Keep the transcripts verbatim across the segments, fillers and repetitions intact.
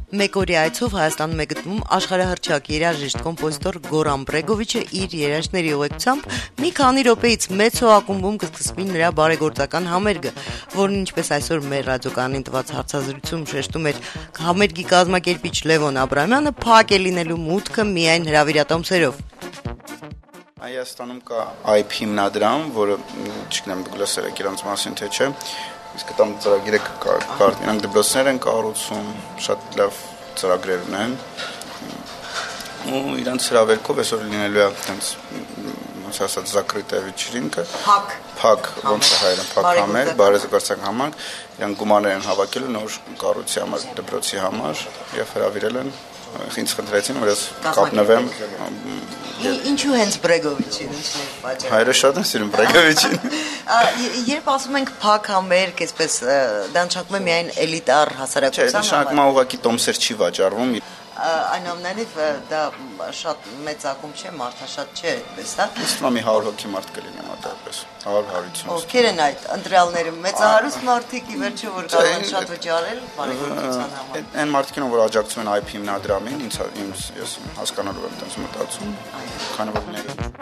Մեկօրյա այցով Հայաստանում է գտնվում աշխարհահռչակ երաժիշտ կոմպոզիտոր Գորամ Բրեգովիչը իր երաժիշտների ուղեկցությամբ մի քանի րոպեից մեծ հոակումբում կսկսվի նրա բարեգործական համերգը, որն ինչպես այսօր մեր ռադիոկայանին տված հարցազրույցում շեշտում էր համերգի կազմակերպիչ Լևոն Աբրամյանը, փակ է լինելու մուտքը միայն հրավիրատոմսերով։ Հայաստանում կա այ փի հիմնադրամ, որը չգիտեմ դուք լսել եք իրանց մասին թե չէ, իսկ դա ծրագիրը կա, իրանք դպրոցներ են կառուցում, շատ լավ ծրագրեր ունեն, ու իրանց հրավերքով այսօր լինելու է այդպես ոնց ասած закрытая вечеринка, փակ, փակ, ոնց է հայերեն, փակ համերգ, բարեգործական համերգ, իրանք գումարներ են հավաքել նոր կառույցի համար, դպրոցի համար եւ հրավիրել են, ինձ խնդրեցին, որ ես կապնվեմ։ Ինչու հենց Բրեգովիչին, ինչու է պատճառը։ Հայերը շատ են սիրում Բրեգովիչին։ Երբ ասում ենք փակ համերգ, այսպես դա նշանակում է միայն էլիտար հասարակության համար։ Չէ, նշանակում է ուղղակի տոմսեր չի վաճառվում։ Այնուամենայնիվ դա շատ մեծ ակումբ չէ, մարդաշատ չէ, այդպես, հա։ Իսկ մի հարյուր հոգի մարդ կլինի մոտավորապես, հարյուր հարյուր։ Ովքեր են այդ ընտրյալները, մեծահարուստ մարդիկ ի վերջո որ կարող են շատ վճարել բարեգործության համար։ Այն մարդիկն որ աջակցում են այ փի հիմնադրամին, ինձ ես հասկանալու եմ այդպես մտածում, քանի որ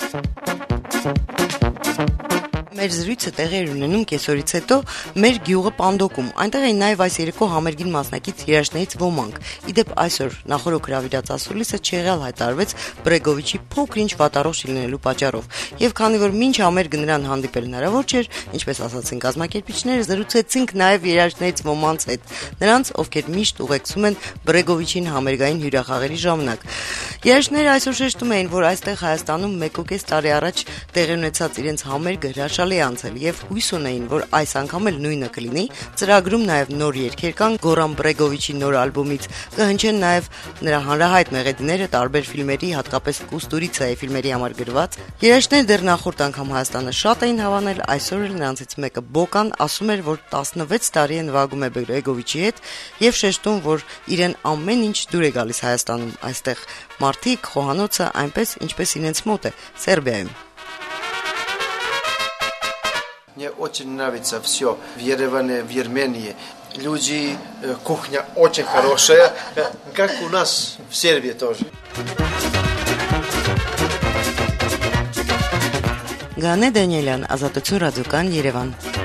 Մեր զրույցը տեղի էր ունենում կեսօրից հետո մեր գյուղը Պանդոկում։ Այնտեղ էին նաև այս երեկո համերգին մասնակից երաժիշտներից ոմանք։ Իդեպ այսօր նախորդ հրավիրած ասուլիսը չեղյալ հայտարարվեց Բրեգովիչի փոքր-ինչ վատառողջ լինելու պատճառով։ Եվ քանի որ մինչ համերգը նրան հանդիպել հնարավոր չէր, ինչպես ասացին կազմակերպիչները, զրուցեցինք նաև երաժիշտներից ոմանց հետ, նրանց, ովքեր միշտ ուղեկցում են Բրեգովիչին համերգային հյուրախաղերի ժամանակ։ Երաժիշտները այսօր շեշտում էին, որ այստեղ Հայաստանում մեկ ու կես տարի առաջ տեղի ունեցած իրենց համերգը հրաշալի անցել եւ հույս ունեին, որ այս անգամ էլ նույնը կլինի։ Ծրագրում նաեւ նոր երգեր կան Գորամ Բրեգովիչի նոր ալբոմից, կհնչեն նաեւ նրա հանրահայտ մեղեդիները տարբեր ֆիլմերի, հատկապես Կուստուրիցայի ֆիլմերի համար գրված։ Երաժիշտները դեռ նախորդ անգամ Հայաստանը շատ էին հավանել, այսօր էլ նրանցից մեկը Բոկան ասում էր, որ տասնվեց տարի են վագում է Բրեգովիչի հետ եւ շեշտում, որ իրեն ամեն ինչ դուր է գալիս Հայաստանում, այստեղ մարդիկ, խոհանոցը այնպես, ինչպես իրենց մոտ է, Սերբիայում։ Мне очень нравится все в Ереване, в Армении. Люди, кухня очень хорошая, как у нас в Сербии тоже. Գանե Դանիելյան, Ազատություն ռադիոկայան, Երևան։